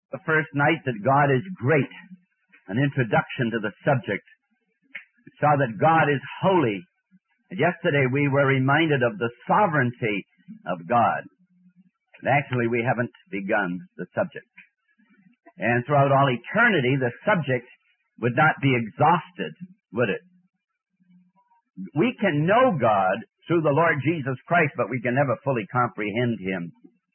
The first night that God is great, an introduction to the subject. We saw that God is holy. And yesterday we were reminded of the sovereignty of God. And actually we haven't begun the subject. And throughout all eternity the subject would not be exhausted, would it? We can know God through the Lord Jesus Christ, but we can never fully comprehend Him.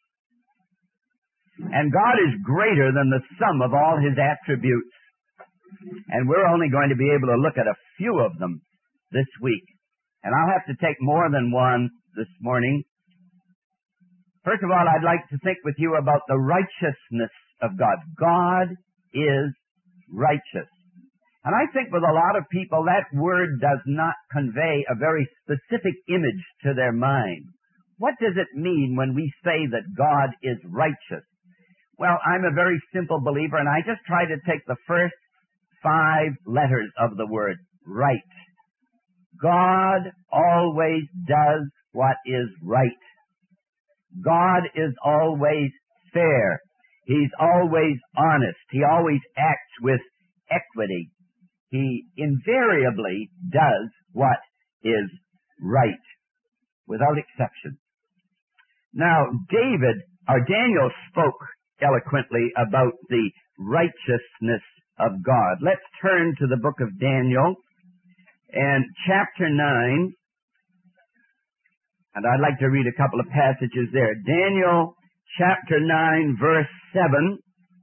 And God is greater than the sum of all His attributes. And we're only going to be able to look at a few of them this week. And I'll have to take more than one this morning. First of all, I'd like to think with you about the righteousness of God. God is righteous. And I think with a lot of people, that word does not convey a very specific image to their mind. What does it mean when we say that God is righteous? Well, I'm a very simple believer, and I just try to take the first 5 letters of the word, right. God always does what is right. God is always fair. He's always honest. He always acts with equity. He invariably does what is right, without exception. Now, Daniel spoke eloquently about the righteousness of God. Let's turn to the book of Daniel and chapter 9, and I'd like to read a couple of passages there. Daniel chapter 9, verse 7.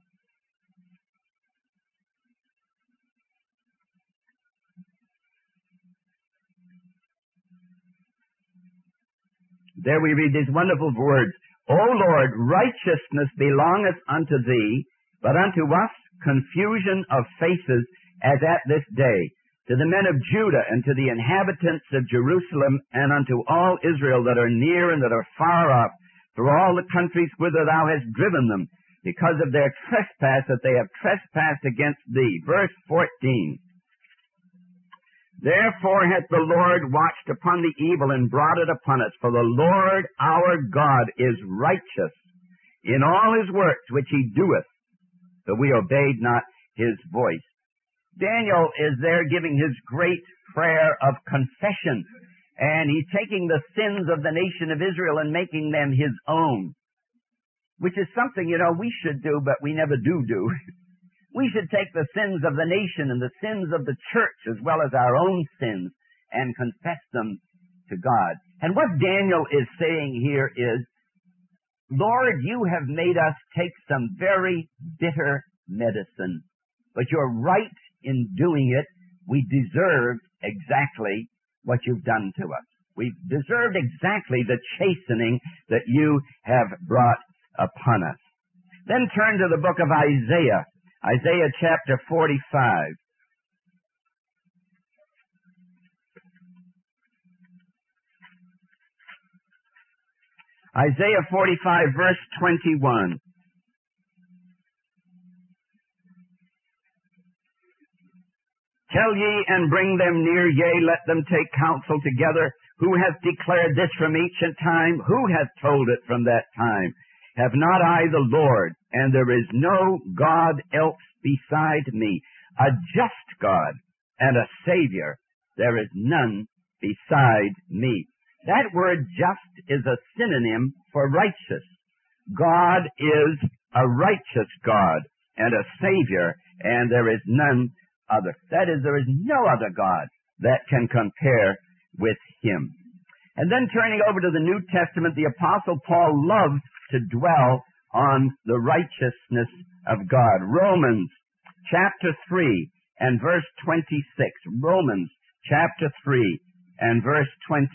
There we read these wonderful words. O Lord, righteousness belongeth unto thee, but unto us confusion of faces as at this day, to the men of Judah and to the inhabitants of Jerusalem and unto all Israel that are near and that are far off, through all the countries whither thou hast driven them, because of their trespass that they have trespassed against thee. Verse 14. Therefore hath the Lord watched upon the evil and brought it upon us. For the Lord our God is righteous in all His works which He doeth, but we obeyed not His voice. Daniel is there giving his great prayer of confession, and he's taking the sins of the nation of Israel and making them his own, which is something, we should do, but we never do. We should take the sins of the nation and the sins of the church as well as our own sins and confess them to God. And what Daniel is saying here is, Lord, you have made us take some very bitter medicine, but you're right in doing it. We deserved exactly what you've done to us. We've deserved exactly the chastening that you have brought upon us. Then turn to the book of Isaiah. Isaiah chapter 45. Isaiah 45 verse 21. Tell ye and bring them near, yea, let them take counsel together. Who hath declared this from ancient time? Who hath told it from that time? Have not I the Lord, and there is no God else beside me, a just God and a Savior. There is none beside me. That word just is a synonym for righteous. God is a righteous God and a Savior, and there is none other. That is, there is no other God that can compare with Him. And then turning over to the New Testament, the Apostle Paul loves to dwell on the righteousness of God. Romans chapter 3 and verse 26. Romans chapter 3 and verse 26.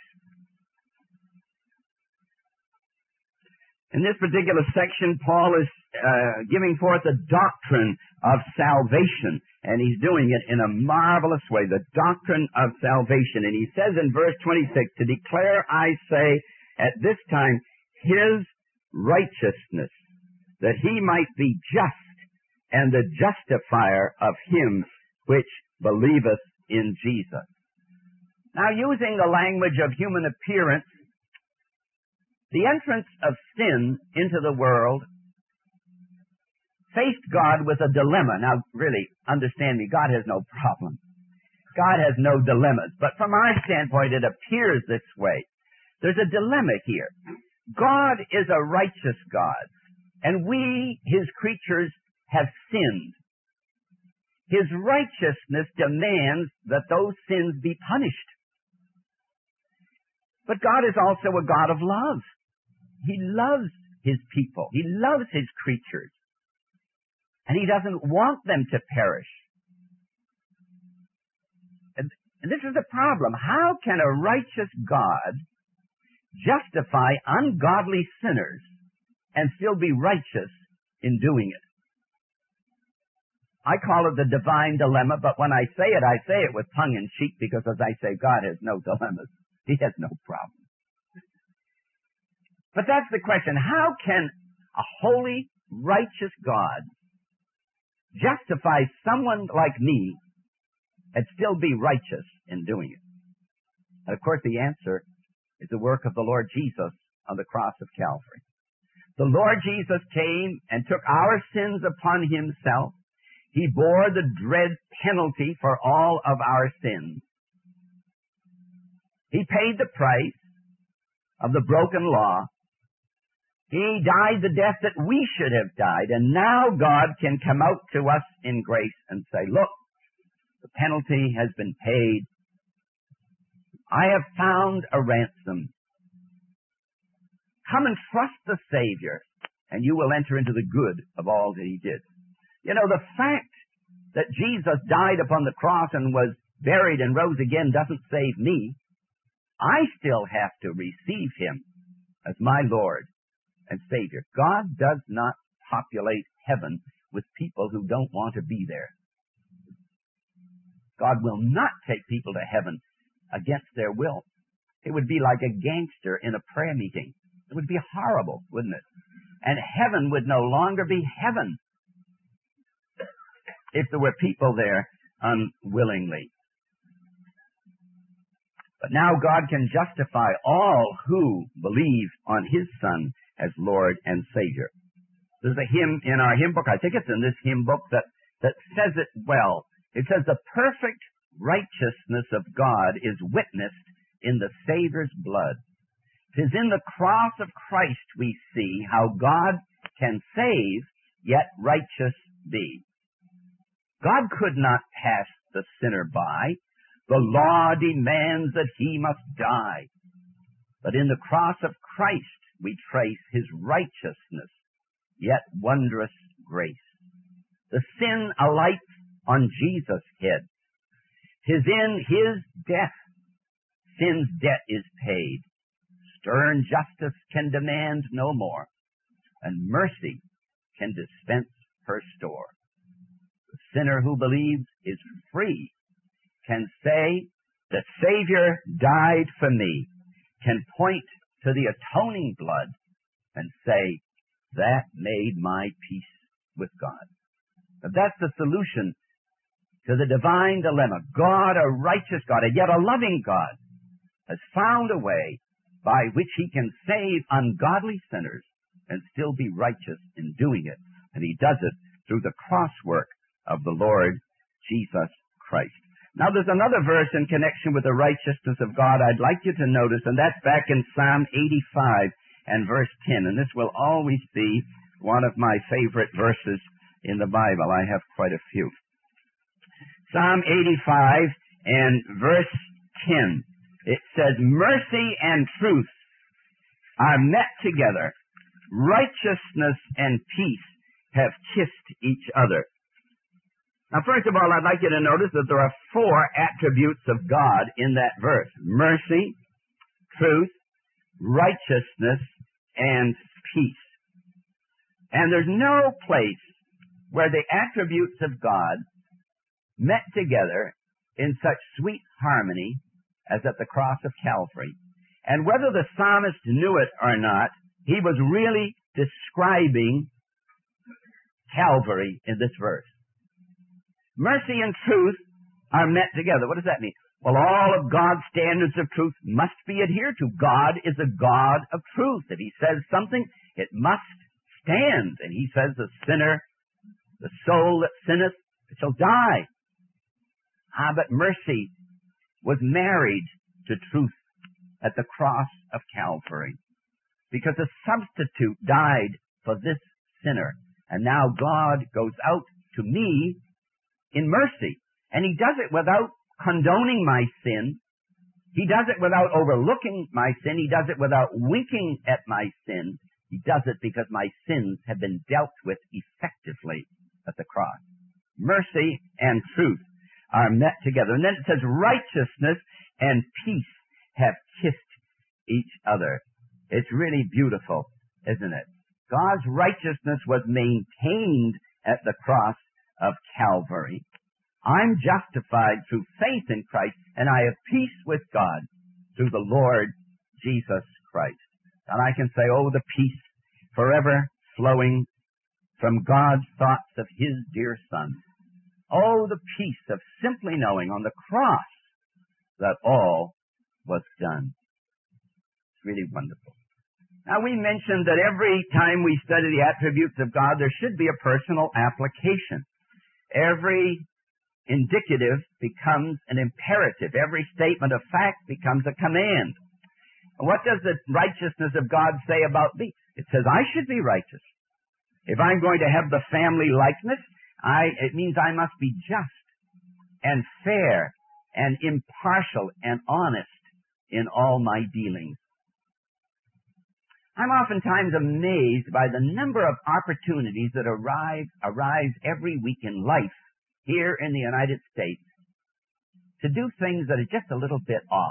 In this particular section, Paul is giving forth the doctrine of salvation, and he's doing it in a marvelous way, the doctrine of salvation. And he says in verse 26, to declare, I say, at this time, His righteousness, that He might be just and the justifier of him which believeth in Jesus. Now, using the language of human appearance, the entrance of sin into the world faced God with a dilemma. Now, really, understand me, God has no problem. God has no dilemmas. But from our standpoint, it appears this way. There's a dilemma here. God is a righteous God, and we, His creatures, have sinned. His righteousness demands that those sins be punished. But God is also a God of love. He loves His people. He loves His creatures. And He doesn't want them to perish. And this is the problem. How can a righteous God justify ungodly sinners and still be righteous in doing it? I call it the divine dilemma, but when I say it with tongue in cheek, because as I say, God has no dilemmas. He has no problem. But that's the question. How can a holy, righteous God justify someone like me and still be righteous in doing it? And of course, the answer is the work of the Lord Jesus on the cross of Calvary. The Lord Jesus came and took our sins upon Himself. He bore the dread penalty for all of our sins. He paid the price of the broken law. He died the death that we should have died. And now God can come out to us in grace and say, look, the penalty has been paid. I have found a ransom. Come and trust the Savior, and you will enter into the good of all that He did. You know, the fact that Jesus died upon the cross and was buried and rose again doesn't save me. I still have to receive Him as my Lord and Savior. God does not populate heaven with people who don't want to be there. God will not take people to heaven against their will. It would be like a gangster in a prayer meeting. It would be horrible, wouldn't it? And heaven would no longer be heaven if there were people there unwillingly. But now God can justify all who believe on His Son as Lord and Savior. There's a hymn in our hymn book, I think it's in this hymn book, that says it well. It says, the perfect righteousness of God is witnessed in the Savior's blood. 'Tis in the cross of Christ we see how God can save, yet righteous be. God could not pass the sinner by. The law demands that He must die. But in the cross of Christ we trace His righteousness, yet wondrous grace. The sin alights on Jesus' head. 'Tis in His death sin's debt is paid. Stern justice can demand no more, and mercy can dispense her store. The sinner who believes is free, can say, the Savior died for me, can point to the atoning blood and say, that made my peace with God. But that's the solution to the divine dilemma. God, a righteous God, and yet a loving God, has found a way by which He can save ungodly sinners and still be righteous in doing it. And He does it through the cross work of the Lord Jesus Christ. Now there's another verse in connection with the righteousness of God I'd like you to notice, and that's back in Psalm 85 and verse 10. And this will always be one of my favorite verses in the Bible. I have quite a few. Psalm 85 and verse 10. It says, mercy and truth are met together. Righteousness and peace have kissed each other. Now, first of all, I'd like you to notice that there are 4 attributes of God in that verse. Mercy, truth, righteousness, and peace. And there's no place where the attributes of God met together in such sweet harmony as at the cross of Calvary. And whether the psalmist knew it or not, he was really describing Calvary in this verse. Mercy and truth are met together. What does that mean? Well, all of God's standards of truth must be adhered to. God is a God of truth. If He says something, it must stand. And He says the sinner The soul that sinneth shall die. But mercy was married to truth at the cross of Calvary, because a substitute died for this sinner. And now God goes out to me in mercy. And he does it without condoning my sin. He does it without overlooking my sin. He does it without winking at my sin. He does it because my sins have been dealt with effectively at the cross. Mercy and truth are met together. And then it says righteousness and peace have kissed each other. It's really beautiful, isn't it? God's righteousness was maintained at the cross of Calvary. I'm justified through faith in Christ, and I have peace with God through the Lord Jesus Christ. And I can say, oh, the peace forever flowing from God's thoughts of His dear Son. Oh, the peace of simply knowing on the cross that all was done. It's really wonderful. Now, we mentioned that every time we study the attributes of God, there should be a personal application. Every indicative becomes an imperative. Every statement of fact becomes a command. And what does the righteousness of God say about me? It says I should be righteous. If I'm going to have the family likeness, it means I must be just and fair and impartial and honest in all my dealings. I'm oftentimes amazed by the number of opportunities that arise every week in life here in the United States to do things that are just a little bit off,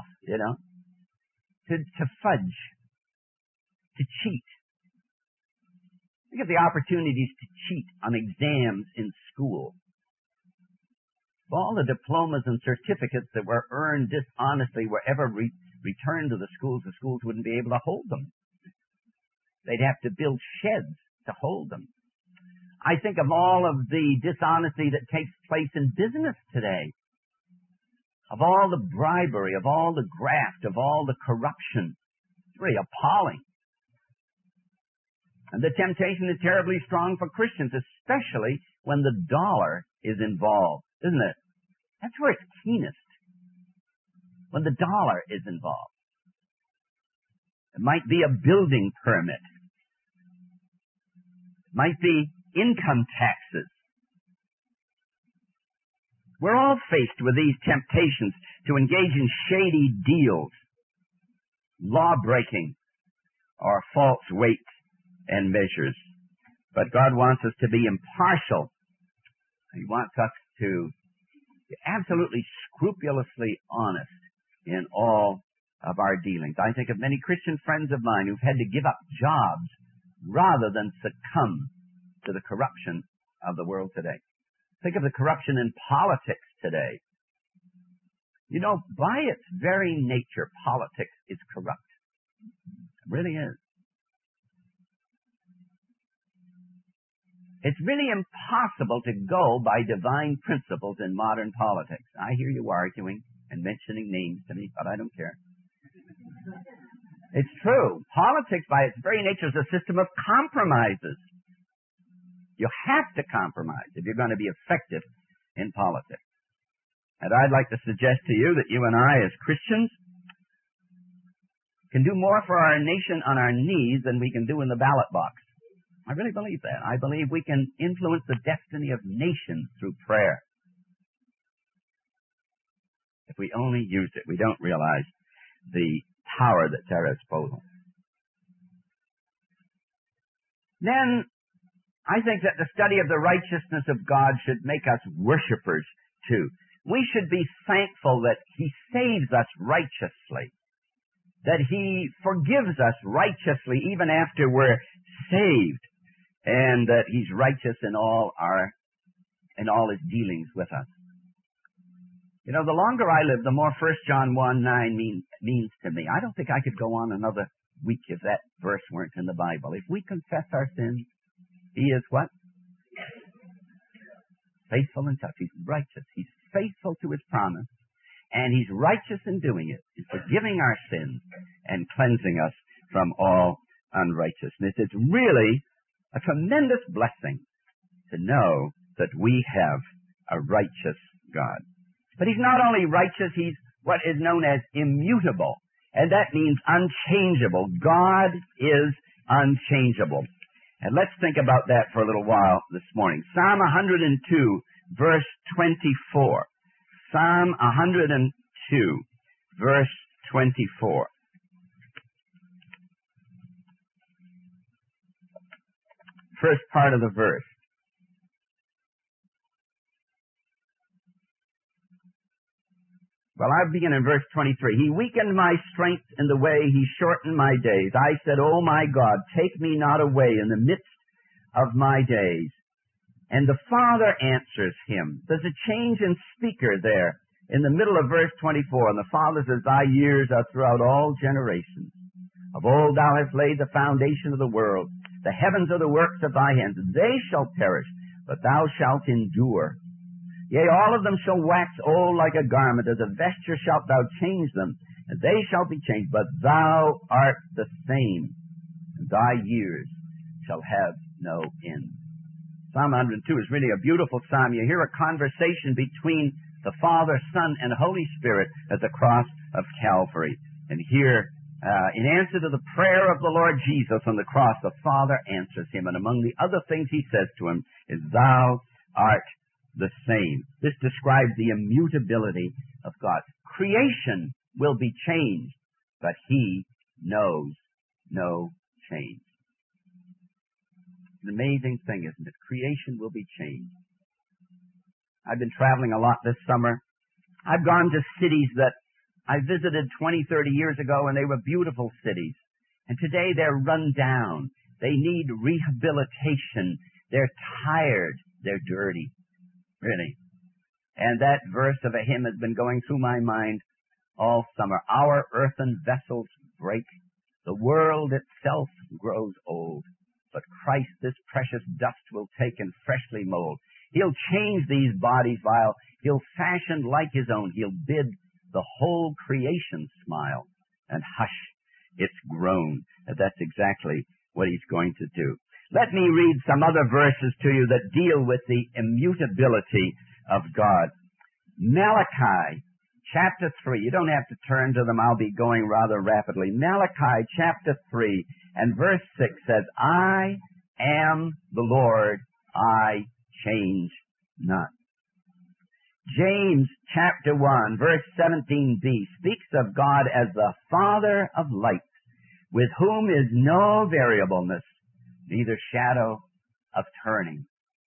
to fudge, to cheat. Think of the opportunities to cheat on exams in school. If all the diplomas and certificates that were earned dishonestly were ever returned to the schools wouldn't be able to hold them. They'd have to build sheds to hold them. I think of all of the dishonesty that takes place in business today, of all the bribery, of all the graft, of all the corruption. It's really appalling. And the temptation is terribly strong for Christians, especially when the dollar is involved, isn't it? That's where it's keenest, when the dollar is involved. It might be a building permit. It might be income taxes. We're all faced with these temptations to engage in shady deals, law-breaking, or false weights and measures. But God wants us to be impartial. He wants us to be absolutely scrupulously honest in all of our dealings. I think of many Christian friends of mine who've had to give up jobs rather than succumb to the corruption of the world today. Think of the corruption in politics today. By its very nature, politics is corrupt. It really is. It's really impossible to go by divine principles in modern politics. I hear you arguing and mentioning names to me, but I don't care. It's true. Politics, by its very nature, is a system of compromises. You have to compromise if you're going to be effective in politics. And I'd like to suggest to you that you and I, as Christians, can do more for our nation on our knees than we can do in the ballot box. I really believe that. I believe we can influence the destiny of nations through prayer. If we only use it, we don't realize the power that's at our disposal. Then, I think that the study of the righteousness of God should make us worshipers too. We should be thankful that He saves us righteously, that He forgives us righteously even after we're saved, and that He's righteous in all His dealings with us. The longer I live, the more 1 John 1:9 means to me. I don't think I could go on another week if that verse weren't in the Bible. If we confess our sins, He is what? Faithful and just. He's righteous. He's faithful to His promise. And He's righteous in doing it, in forgiving our sins and cleansing us from all unrighteousness. It's really a tremendous blessing to know that we have a righteous God. But he's not only righteous, he's what is known as immutable. And that means unchangeable. God is unchangeable. And let's think about that for a little while this morning. Psalm 102, verse 24. Psalm 102, verse 24. First part of the verse. Well, I begin in verse 23. He weakened my strength in the way, he shortened my days. I said, O my God, take me not away in the midst of my days. And the Father answers him. There's a change in speaker there in the middle of verse 24. And the Father says, thy years are throughout all generations. Of old thou hast laid the foundation of the world. The heavens are the works of thy hands. They shall perish, but thou shalt endure. Yea, all of them shall wax old like a garment. As a vesture shalt thou change them, and they shall be changed. But thou art the same, and thy years shall have no end. Psalm 102 is really a beautiful psalm. You hear a conversation between the Father, Son, and Holy Spirit at the cross of Calvary. And here, in answer to the prayer of the Lord Jesus on the cross, the Father answers him. And among the other things he says to him is, thou art the same. This describes the immutability of God. Creation will be changed, but he knows no change. It's an amazing thing, isn't it? Creation will be changed. I've been traveling a lot this summer. I've gone to cities that I visited 20, 30 years ago, and they were beautiful cities. And today they're run down. They need rehabilitation. They're tired. They're dirty. Really. And that verse of a hymn has been going through my mind all summer. Our earthen vessels break. The world itself grows old. But Christ this precious dust will take and freshly mold. He'll change these bodies vile. He'll fashion like his own. He'll bid the whole creation smile and hush its groan. And that's exactly what he's going to do. Let me read some other verses to you that deal with the immutability of God. Malachi chapter 3. You don't have to turn to them. I'll be going rather rapidly. Malachi chapter 3 and verse 6 says, I am the Lord, I change not. James chapter 1 verse 17b speaks of God as the Father of lights, with whom is no variableness, neither shadow of turning.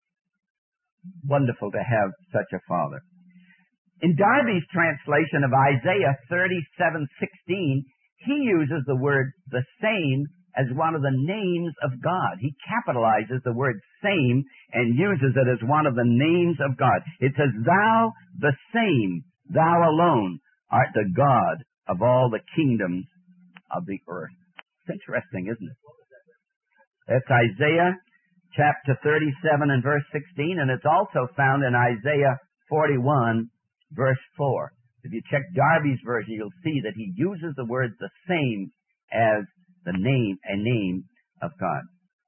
Wonderful to have such a Father. In Darby's translation of Isaiah 37:16, he uses the word the same as one of the names of God. He capitalizes the word same and uses it as one of the names of God. It says, thou the same, thou alone art the God of all the kingdoms of the earth. It's interesting, isn't it? That's Isaiah chapter 37 and verse 16, and it's also found in Isaiah 41 verse 4. If you check Darby's version, you'll see that he uses the word the same as a name of God.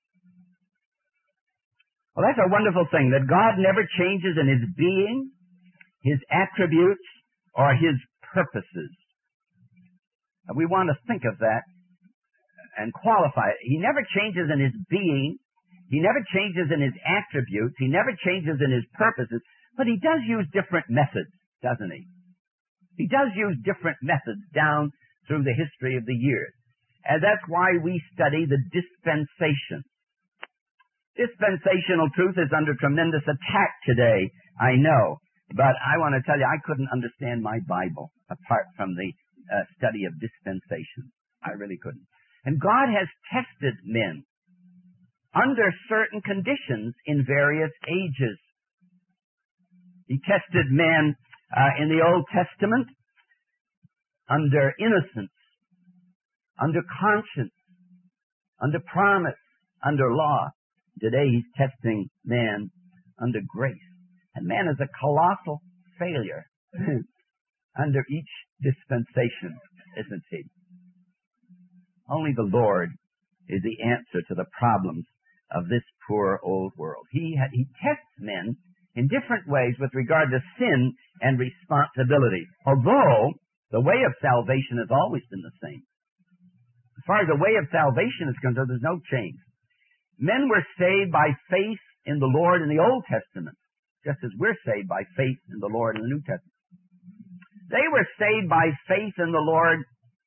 Well, that's a wonderful thing, that God never changes in his being, his attributes, or his purposes. And we want to think of that and qualify it. He never changes in his being. He never changes in his attributes. He never changes in his purposes. But he does use different methods, doesn't he? He does use different methods down through the history of the years. And that's why we study the dispensation. Dispensational truth is under tremendous attack today, I know. But I want to tell you, I couldn't understand my Bible apart from the study of dispensation. I really couldn't. And God has tested men under certain conditions in various ages. He tested men in the Old Testament under innocence, under conscience, under promise, under law. Today he's testing man under grace. And man is a colossal failure under each dispensation, isn't he? Only the Lord is the answer to the problems of this poor old world. He tests men in different ways with regard to sin and responsibility, although the way of salvation has always been the same. As far as the way of salvation is concerned, there's no change. Men were saved by faith in the Lord in the Old Testament, just as we're saved by faith in the Lord in the New Testament. They were saved by faith in the Lord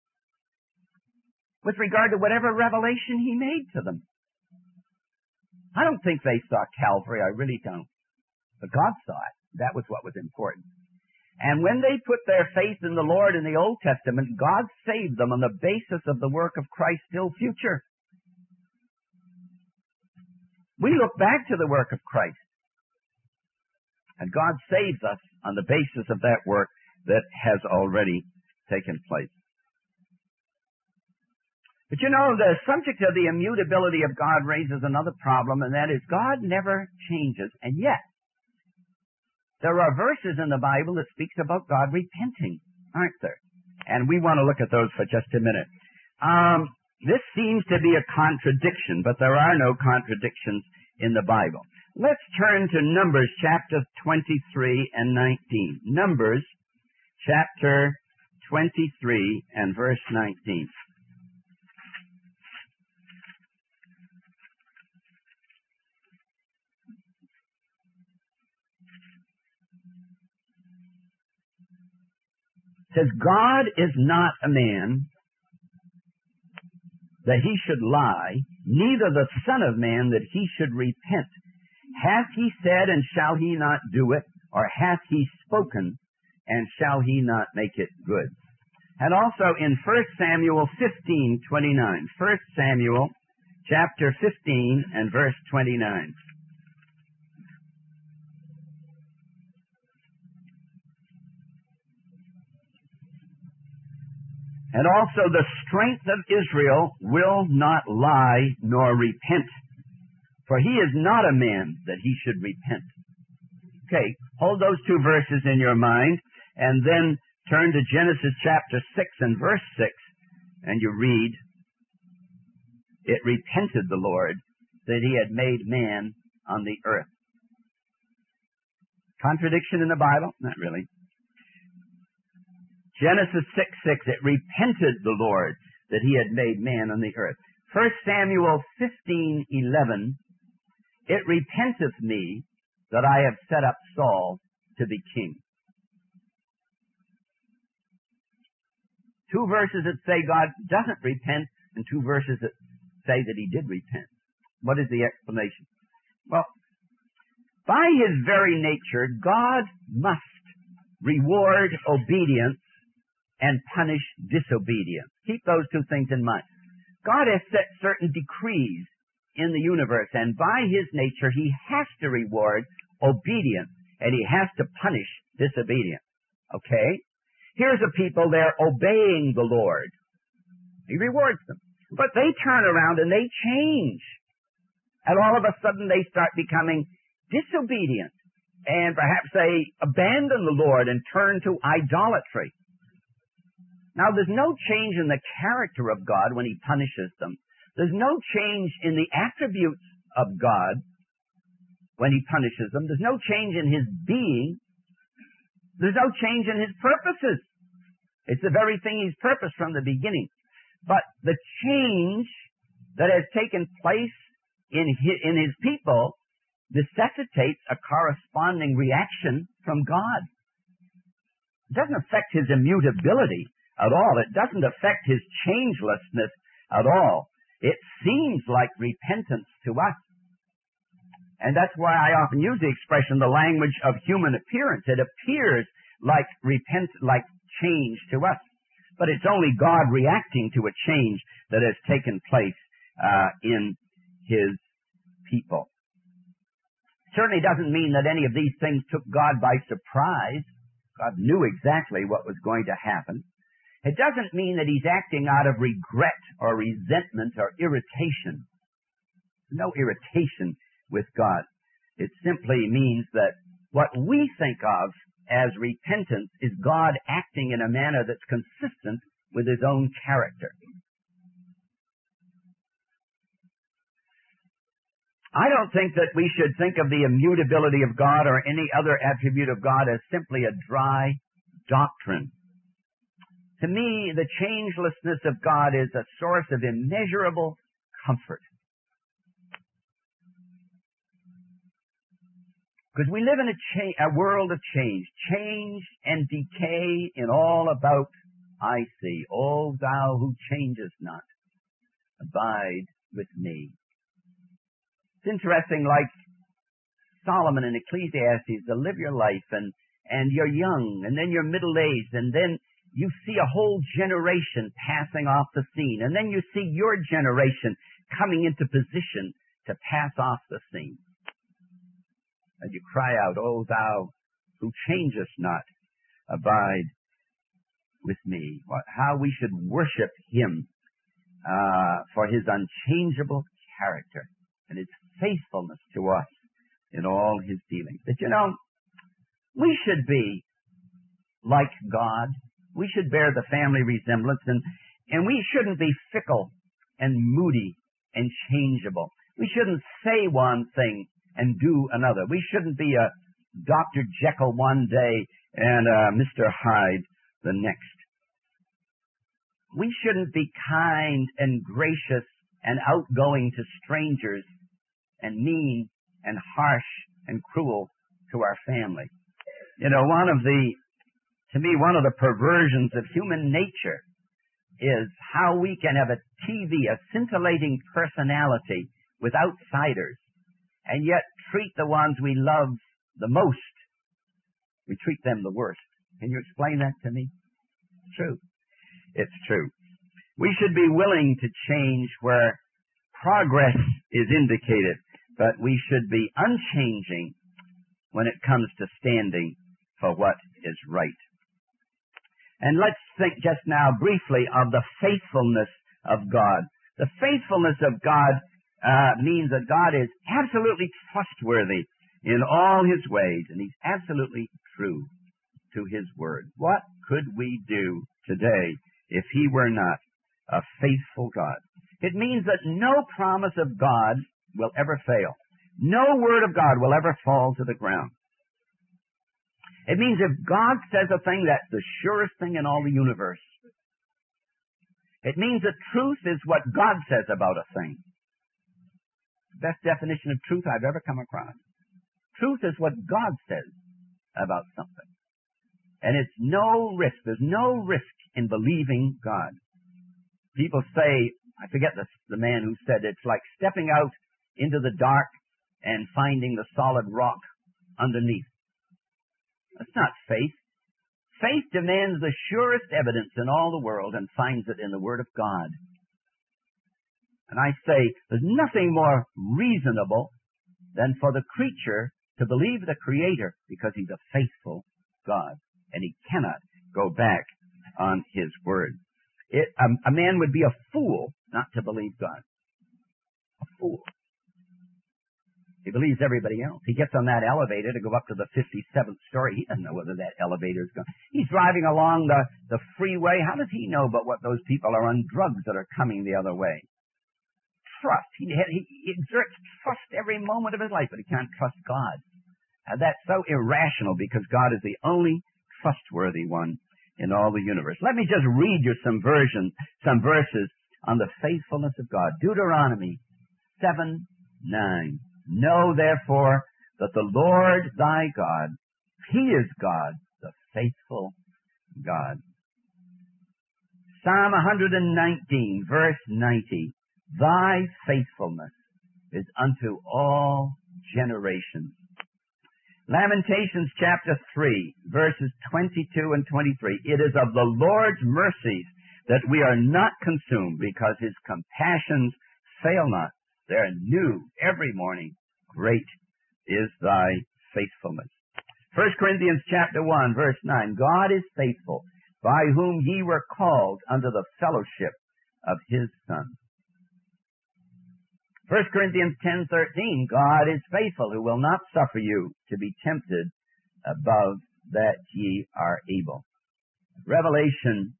with regard to whatever revelation He made to them. I don't think they saw Calvary, I really don't. But God saw it. That was what was important. And when they put their faith in the Lord in the Old Testament, God saved them on the basis of the work of Christ still future. We look back to the work of Christ, and God saves us on the basis of that work that has already taken place. But you know, the subject of the immutability of God raises another problem, and that is God never changes, and yet there are verses in the Bible that speaks about God repenting, aren't there? And we want to look at those for just a minute. This seems to be a contradiction, but there are no contradictions in the Bible. Let's turn to Numbers chapter 23 and 19. Numbers chapter 23 and verse 19. It says, God is not a man that he should lie, neither the Son of Man that he should repent. Hath he said, and shall he not do it? Or hath he spoken, and shall he not make it good? And also in 1 Samuel 15:29. 1 Samuel chapter 15 and verse 29. And also the strength of Israel will not lie nor repent, for he is not a man that he should repent. Okay, hold those two verses in your mind, and then turn to Genesis chapter 6 and verse 6, and you read, it repented the Lord that he had made man on the earth. Contradiction in the Bible? Not really. Genesis 6:6, it repented the Lord that he had made man on the earth. 1 Samuel 15:11, it repenteth me that I have set up Saul to be king. Two verses that say God doesn't repent, and two verses that say that he did repent. What is the explanation? Well, by his very nature, God must reward obedience and punish disobedience. Keep those two things in mind. God has set certain decrees in the universe, and by his nature, he has to reward obedience, and he has to punish disobedience. Okay? Here's a people, they're obeying the Lord. He rewards them. But they turn around and they change. And all of a sudden they start becoming disobedient. And perhaps they abandon the Lord and turn to idolatry. Now, there's no change in the character of God when he punishes them. There's no change in the attributes of God when he punishes them. There's no change in his being. There's no change in his purposes. It's the very thing he's purposed from the beginning. But the change that has taken place in his people necessitates a corresponding reaction from God. It doesn't affect his immutability at all. It doesn't affect his changelessness at all. It seems like repentance to us. And that's why I often use the expression, the language of human appearance. It appears like like change to us. But it's only God reacting to a change that has taken place in his people. Certainly doesn't mean that any of these things took God by surprise. God knew exactly what was going to happen. It doesn't mean that he's acting out of regret or resentment or irritation. No irritation with God. It simply means that what we think of as repentance is God acting in a manner that's consistent with his own character. I don't think that we should think of the immutability of God or any other attribute of God as simply a dry doctrine. To me, the changelessness of God is a source of immeasurable comfort. Because we live in a world of change. Change and decay in all about I see. O thou who changest not, abide with me. It's interesting, like Solomon in Ecclesiastes, to live your life and you're young and then you're middle-aged and then you see a whole generation passing off the scene and then you see your generation coming into position to pass off the scene. And you cry out, O thou who changest not, abide with me. How we should worship Him for His unchangeable character and His faithfulness to us in all His dealings. But you know, we should be like God. We should bear the family resemblance, and we shouldn't be fickle and moody and changeable. We shouldn't say one thing and do another. We shouldn't be a Dr. Jekyll one day and Mr. Hyde the next. We shouldn't be kind and gracious and outgoing to strangers and mean and harsh and cruel to our family. You know, one of the perversions of human nature is how we can have a scintillating personality with outsiders, and yet treat the ones we love the most, we treat them the worst. Can you explain that to me? It's true. It's true. We should be willing to change where progress is indicated, but we should be unchanging when it comes to standing for what is right. And let's think just now briefly of the faithfulness of God. The faithfulness of God means that God is absolutely trustworthy in all His ways, and He's absolutely true to His word. What could we do today if He were not a faithful God? It means that no promise of God will ever fail. No word of God will ever fall to the ground. It means if God says a thing, that's the surest thing in all the universe. It means that truth is what God says about a thing. Best definition of truth I've ever come across. Truth is what God says about something. And it's no risk. There's no risk in believing God. People say, I forget the man who said, it's like stepping out into the dark and finding the solid rock underneath. That's not faith. Faith demands the surest evidence in all the world and finds it in the Word of God. And I say, there's nothing more reasonable than for the creature to believe the Creator because He's a faithful God and He cannot go back on His Word. A man would be a fool not to believe God. A fool. He believes everybody else. He gets on that elevator to go up to the 57th story. He doesn't know whether that elevator is going. He's driving along the freeway. How does he know but what those people are on drugs that are coming the other way? Trust. He exerts trust every moment of his life, but he can't trust God. And that's so irrational because God is the only trustworthy one in all the universe. Let me just read you some verses on the faithfulness of God. Deuteronomy 7:9. Know therefore that the Lord thy God, He is God, the faithful God. Psalm 119, verse 90. Thy faithfulness is unto all generations. Lamentations chapter 3, verses 22 and 23. It is of the Lord's mercies that we are not consumed, because His compassions fail not. They are new every morning. Great is thy faithfulness. 1 Corinthians chapter 1, verse 9. God is faithful, by whom ye were called unto the fellowship of His Son. 1 Corinthians 10:13. God is faithful, who will not suffer you to be tempted above that ye are able. Revelation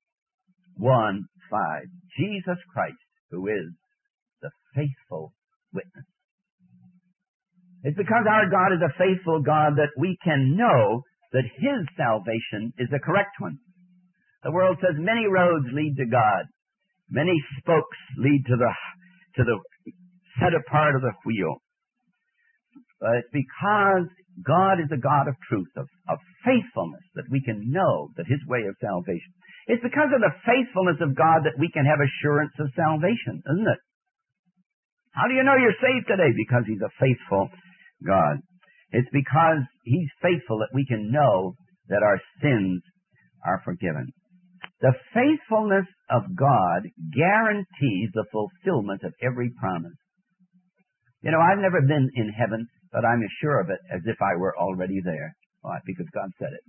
1:5. Jesus Christ, who is the faithful witness. It's because our God is a faithful God that we can know that His salvation is the correct one. The world says many roads lead to God. Many spokes lead to the set apart of the wheel. But it's because God is a God of truth, of faithfulness, that we can know that His way of salvation. It's because of the faithfulness of God that we can have assurance of salvation, isn't it? How do you know you're saved today? Because He's a faithful God. It's because He's faithful that we can know that our sins are forgiven. The faithfulness of God guarantees the fulfillment of every promise. You know, I've never been in heaven, but I'm as sure of it as if I were already there. Why? Because God said it.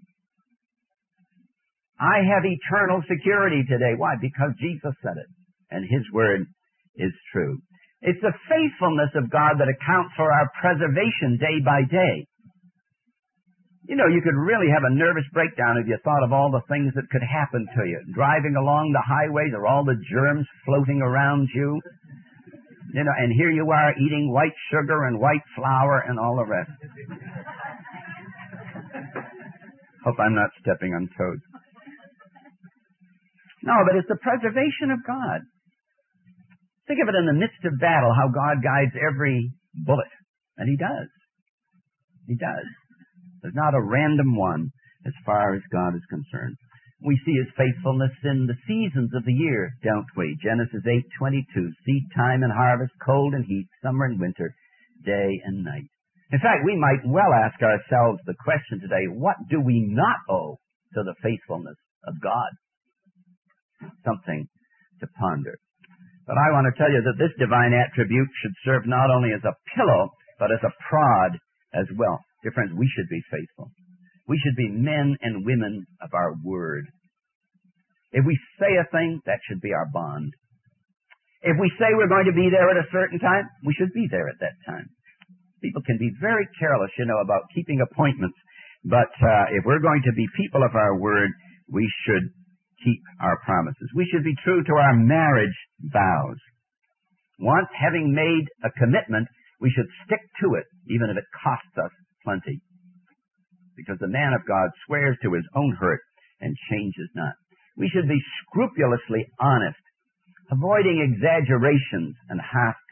I have eternal security today. Why? Because Jesus said it, and His word is true. It's the faithfulness of God that accounts for our preservation day by day. You know, you could really have a nervous breakdown if you thought of all the things that could happen to you. Driving along the highways, or all the germs floating around you. You know, and here you are eating white sugar and white flour and all the rest. Hope I'm not stepping on toes. No, but it's the preservation of God. Think of it in the midst of battle, how God guides every bullet. And He does. He does. There's not a random one as far as God is concerned. We see His faithfulness in the seasons of the year, don't we? Genesis 8:22, seed time and harvest, cold and heat, summer and winter, day and night. In fact, we might well ask ourselves the question today, what do we not owe to the faithfulness of God? Something to ponder. But I want to tell you that this divine attribute should serve not only as a pillow, but as a prod as well. Dear friends, we should be faithful. We should be men and women of our word. If we say a thing, that should be our bond. If we say we're going to be there at a certain time, we should be there at that time. People can be very careless, you know, about keeping appointments. But if we're going to be people of our word, we should keep our promises. We should be true to our marriage vows. Once having made a commitment, we should stick to it, even if it costs us plenty. Because the man of God swears to his own hurt and changes not. We should be scrupulously honest, avoiding exaggerations and half